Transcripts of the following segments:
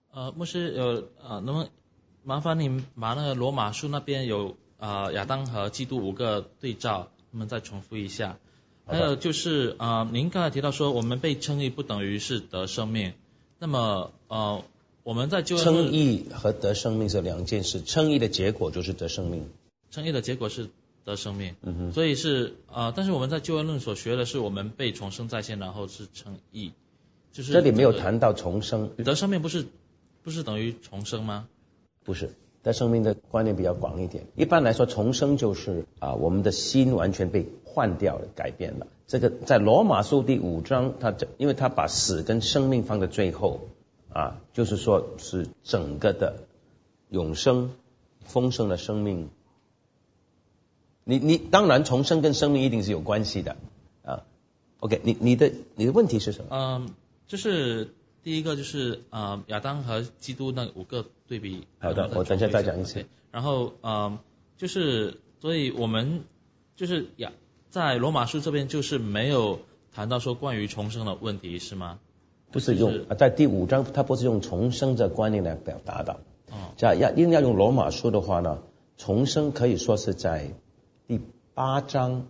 牧师能不能麻烦你把那个罗马书那边有亚当和基督5个对照，我们再重复一下。还有就是您刚才提到说我们被称义不等于是得生命，那么我们在救恩称义和得生命是两件事，称义的结果就是得生命， 称义的结果是得生命，所以是但是我们在救恩论所学的是我们被重生在先，然后是称义，就是这里没有谈到重生。 得生命不是等于重生吗？ 不是，得生命的观念比较广一点。一般来说，重生就是我们的心完全被换掉了，改变了。这个在罗马书第5章，因为他把死跟生命放在最后就是说是整个的永生丰盛的生命。你当然重生跟生命一定是有关系的OK， 你的问题是什么？ 就是第一个就是亚当和基督那5个对比。 好的，我等一下再讲一次。 然后就是所以我们就是在罗马书这边就是没有谈到说关于重生的问题是吗？ 不是用在第5章，他不是用重生这观念来表达的。硬要用罗马书的话呢，重生可以说是在第8章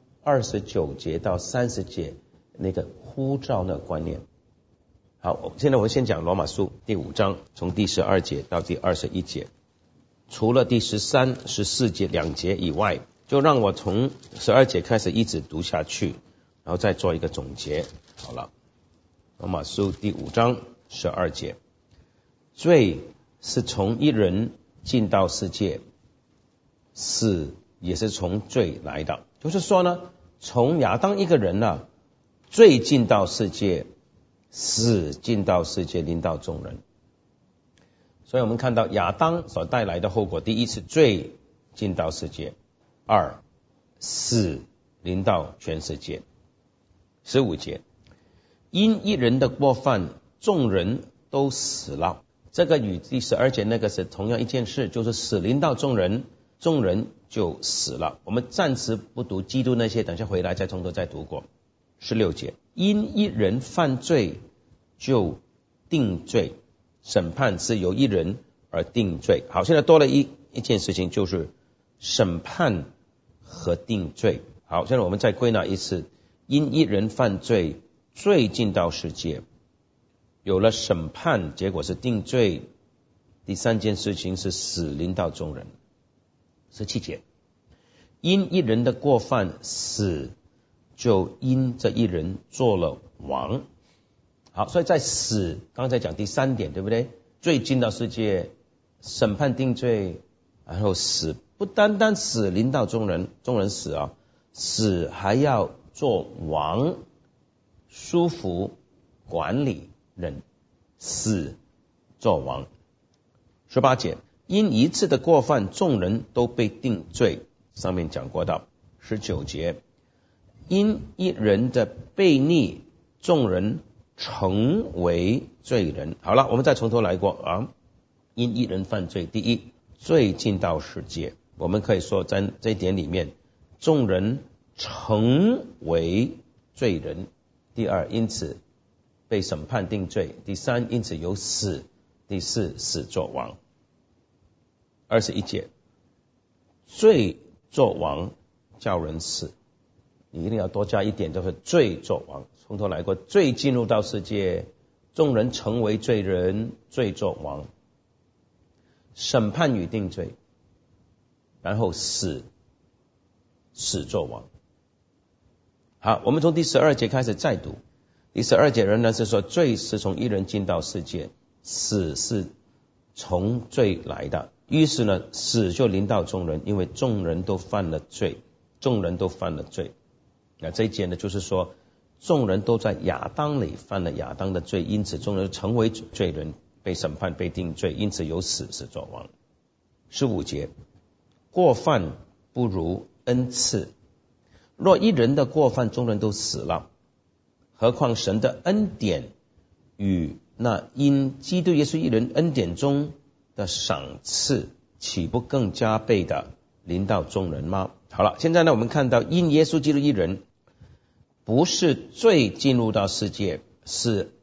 29节到30节那个呼召那个观念。好，现在我们先讲罗马书第5章，从第12节到第21节，除了第13、14节2节以外，就让我从12节开始一直读下去，然后再做一个总结。好了，罗马书第5章12节，罪是从一人进到世界，死也是从罪来的。就是说呢，从亚当一个人罪进到世界，死进到世界，临到众人。所以我们看到亚当所带来的后果，第一是罪进到世界，2死临到全世界。15节，因一人的过犯，众人都死了。这个与第12节那个是同样一件事，就是死临到众人，众人就死了。我们暂时不读基督那些，等下回来再从头再读过。16节，因一人犯罪就定罪，审判是由一人而定罪。好，现在多了一件事情，就是审判和定罪。好，现在我们再归纳一次，因一人犯罪，罪进到世界，有了审判，结果是定罪。第3件事情是死临到众人。17节，因一人的过犯，死就因这一人做了王。好，所以在死，刚才讲第3点，对不对？罪进到世界，审判定罪，然后死，不单单死临到众人，众人死死还要做王，舒服管理人，死做王。18节，因一次的过犯，众人都被定罪，上面讲过到。19节，因一人的悖逆，众人成为罪人。好了，我们再从头来过因一人犯罪，第一，罪进到世界，我们可以说在这一点里面，众人成为罪人。第2，因此被审判定罪。第3，因此有死。第4，死作王。21节，罪作王叫人死，你一定要多加一点，就是罪作王。从头来过，罪进入到世界，众人成为罪人，罪作王，审判与定罪，然后死作王。好，我们从第12节开始再读。第12节仍然是说，罪是从一人进到世界，死是从罪来的。于是呢，死就临到众人，因为众人都犯了罪，众人都犯了罪。那这一节呢，就是说众人都在亚当里犯了亚当的罪，因此众人成为罪人，被审判，被定罪，因此有死是作王。15节，过犯不如恩赐，若一人的过犯众人都死了，何况神的恩典与那因基督耶稣一人恩典中的赏赐，岂不更加倍的临到众人吗？好了，现在呢，我们看到因耶稣基督一人，不是罪进入到世界，是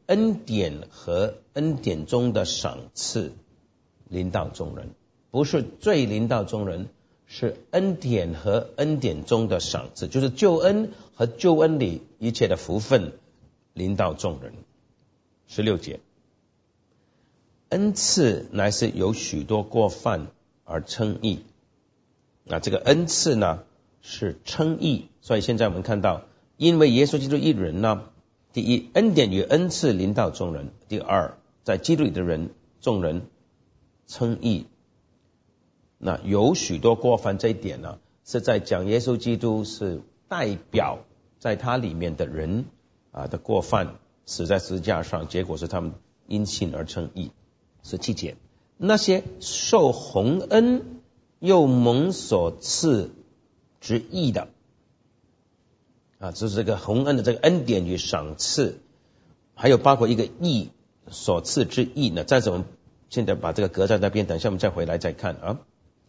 恩典和恩典中的赏赐临到众人，不是罪临到众人，是恩典和恩典中的赏赐，就是救恩和救恩里一切的福分临到众人。16节，恩赐乃是有许多过犯而称义。那这个恩赐呢是称义，所以现在我们看到，因为耶稣基督一人呢，第一，恩典与恩赐临到众人；第二，在基督里的人，众人称义。那有许多过犯这一点呢，是在讲耶稣基督是代表在他里面的人的过犯死在十字架上，结果是他们因信而称义。17节，那些受洪恩又蒙所赐之义的就是这个洪恩的这个恩典与赏赐，还有包括一个义所赐之义呢。暂时我们现在把这个搁在那边，等一下我们再回来再看啊。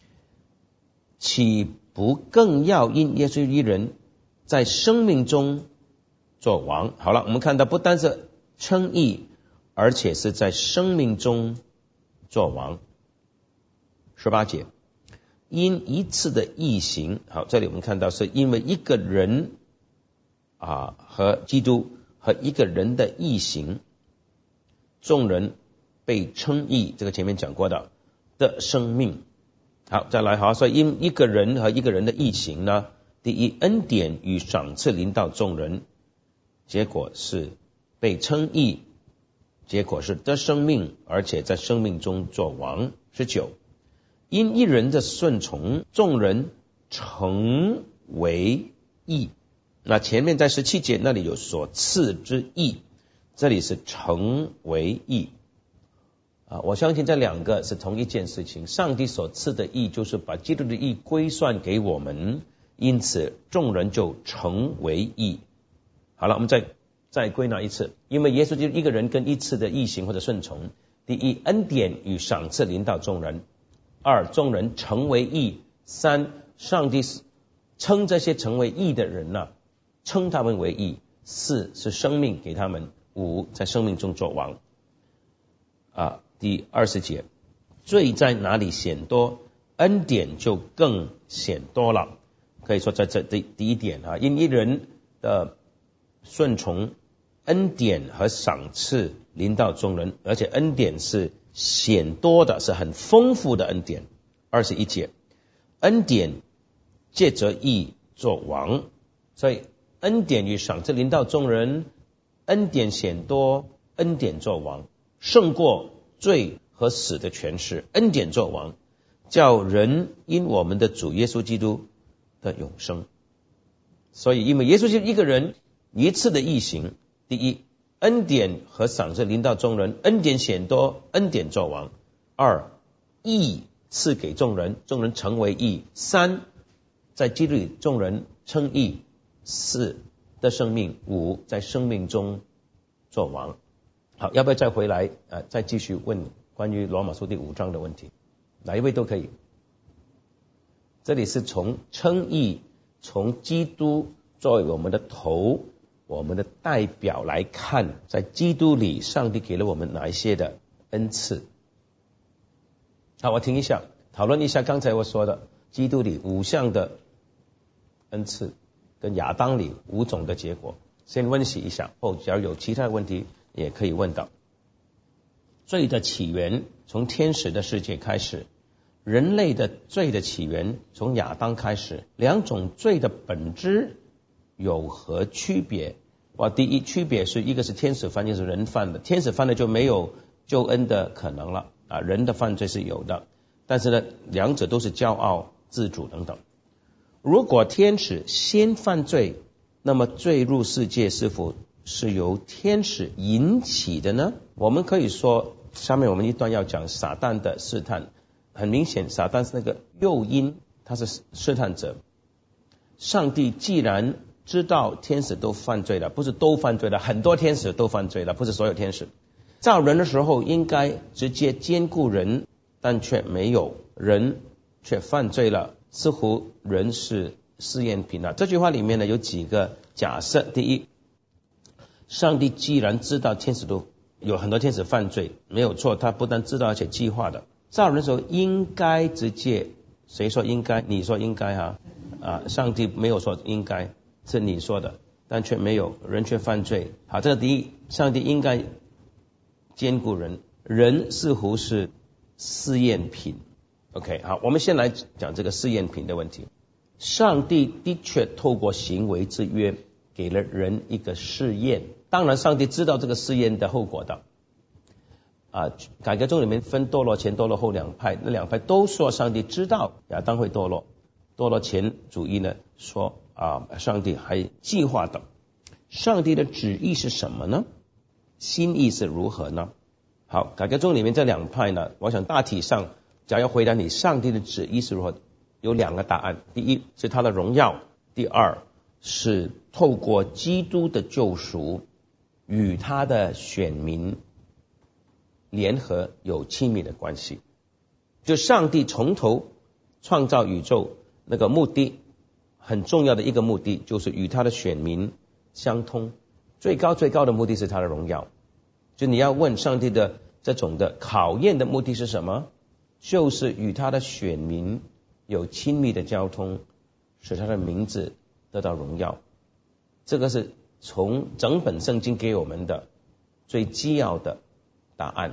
岂不更要因耶稣一人在生命中做王？好了，我们看到不单是称义，而且是在生命中做王。18节，因一次的义行，好，这里我们看到是因为一个人和基督和一个人的义行，众人被称义，这个前面讲过的生命。好，再来，好，所以因一个人和一个人的义行呢，第一，恩典与赏赐临到众人，结果是被称义，结果是得生命，而且在生命中做王。19，因一人的顺从，众人成为义。那前面在17节那里有所赐之义，这里是成为义。我相信这两个是同一件事情。上帝所赐的义就是把基督的义归算给我们，因此众人就成为义。好了，我们再归纳一次，因为耶稣就是一个人跟一次的义行或者顺从。第一，恩典与赏赐临到众人；二，众人成为义；三，上帝称这些成为义的人称他们为义；四，是生命给他们；五，在生命中做王。第20节，罪在哪里显多，恩典就更显多了。可以说在这第一点因一人的顺从，恩典和赏赐临到众人，而且恩典是显多的，是很丰富的恩典。21节，恩典借着义做王，所以恩典与赏赐临到众人，恩典显多，恩典做王，胜过罪和死的权势，恩典作王，叫人因我们的主耶稣基督的永生。所以因为耶稣基督一个人一次的义行，第一，恩典和赏赐临到众人，恩典显多，恩典作王；二，义赐给众人，众人成为义；三，在基督里众人称义；四，的生命；五，在生命中作王。好，要不要再回来再继续问关于罗马书第5章的问题？哪一位都可以。这里是从称义，从基督作为我们的头，我们的代表来看，在基督里上帝给了我们哪一些的恩赐。好，我停一下，讨论一下刚才我说的基督里5项的恩赐跟亚当里5种的结果，先温习一下，假如有其他的问题也可以问到。罪的起源从天使的世界开始，人类的罪的起源从亚当开始。两种罪的本质有何区别？第一区别是一个是天使犯，一个是人犯的。天使犯的就没有救恩的可能了人的犯罪是有的，但是呢，两者都是骄傲、自主等等。如果天使先犯罪，那么罪入世界是否是由天使引起的呢？我们可以说，下面我们一段要讲撒旦的试探。很明显，撒旦是那个诱因，他是试探者。上帝既然知道天使都犯罪了，不是都犯罪了，很多天使都犯罪了，不是所有天使。造人的时候应该直接兼顾人，但却没有，人却犯罪了，似乎人是试验品这句话里面呢有几个假设。第一， 上帝既然知道天使都有很多天使犯罪，没有错，他不但知道而且计划的。造人的时候应该直接，谁说应该？你说应该上帝没有说应该，是你说的，但却没有，人却犯罪。好，这个第一，上帝应该兼顾人，人似乎是试验品。OK， 好，我们先来讲这个试验品的问题。上帝的确透过行为之约给了人一个试验，当然上帝知道这个试验的后果的。改革宗里面分堕落前堕落后两派，那两派都说上帝知道亚当会堕落，堕落前主义呢说上帝还计划的。上帝的旨意是什么呢？心意是如何呢？好，改革宗里面这两派呢，我想大体上只要回答你上帝的旨意是如何，有两个答案。第一是他的荣耀，第二是透过基督的救赎与他的选民联合有亲密的关系。就上帝从头创造宇宙那个目的，很重要的一个目的就是与他的选民相通，最高的目的是他的荣耀。就你要问上帝的这种的考验的目的是什么，就是与他的选民有亲密的交通，使他的名字得到荣耀。这个是从整本圣经给我们的最基要的答案。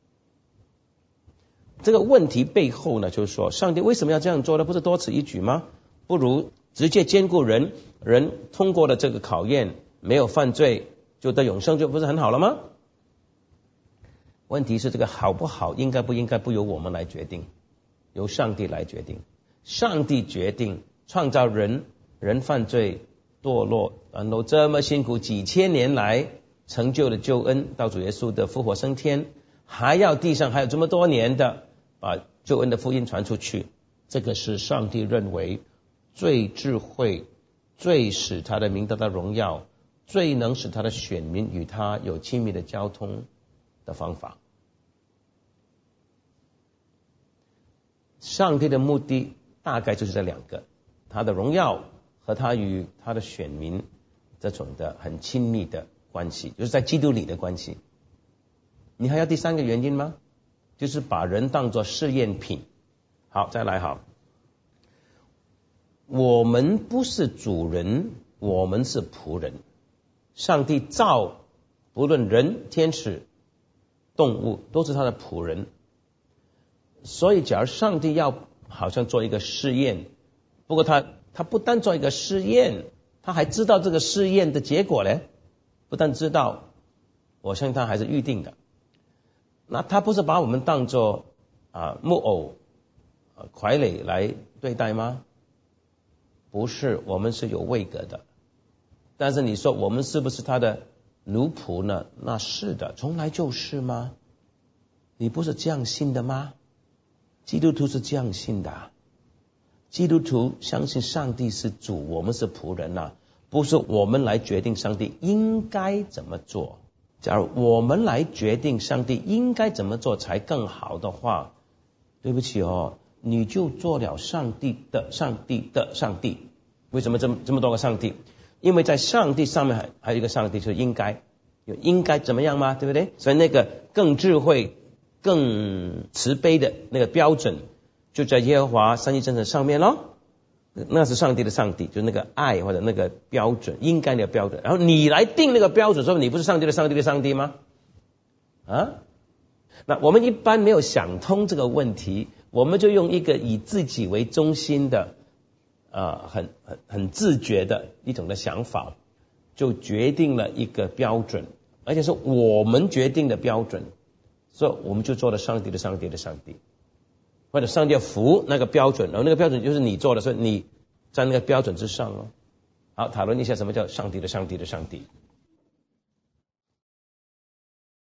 这个问题背后呢，就是说上帝为什么要这样做呢？不是多此一举吗？不如直接兼顾人，人通过了这个考验，没有犯罪就得永生，就不是很好了吗？问题是这个好不好，应该不应该，不由我们来决定，由上帝来决定。上帝决定创造人，人犯罪堕落，然后这么辛苦几千年来成就了救恩，到主耶稣的复活升天，还要地上还有这么多年的把救恩的福音传出去。这个是上帝认为最智慧，最使他的名得到荣耀，最能使他的选民与他有亲密的交通的方法。上帝的目的大概就是这两个，他的荣耀和他与他的选民这种的很亲密的关系，就是在基督里的关系。你还要第三个原因吗？就是把人当作试验品。好，再来好，我们不是主人，我们是仆人。上帝造不论人、天使、动物都是他的仆人。所以假如上帝要好像做一个试验，不过他不单做一个试验，他还知道这个试验的结果呢。不但知道，我相信他还是预定的。那他不是把我们当作木偶傀儡来对待吗？不是，我们是有位格的。但是你说我们是不是他的奴仆呢？那是的，从来就是吗？你不是这样信的吗？基督徒是这样信的。基督徒相信上帝是主，我们是仆人不是我们来决定上帝应该怎么做。假如我们来决定上帝应该怎么做才更好的话，对不起你就做了上帝的上帝的上帝。为什么这么多个上帝？因为在上帝上面还有一个上帝是应该，有应该怎么样吗？对不对？所以那个更智慧更慈悲的那个标准就在耶和华三一真神上面咯。那是上帝的上帝，就是那个爱或者那个标准，应该的标准。然后你来定那个标准，说你不是上帝的上帝的上帝吗？那我们一般没有想通这个问题，我们就用一个以自己为中心的很自觉的一种的想法，就决定了一个标准，而且是我们决定的标准，所以我们就做了上帝的上帝的上帝，或者上帝要服那个标准，然后那个标准就是你做的，所以你在那个标准之上好，讨论一下什么叫上帝的上帝的上帝。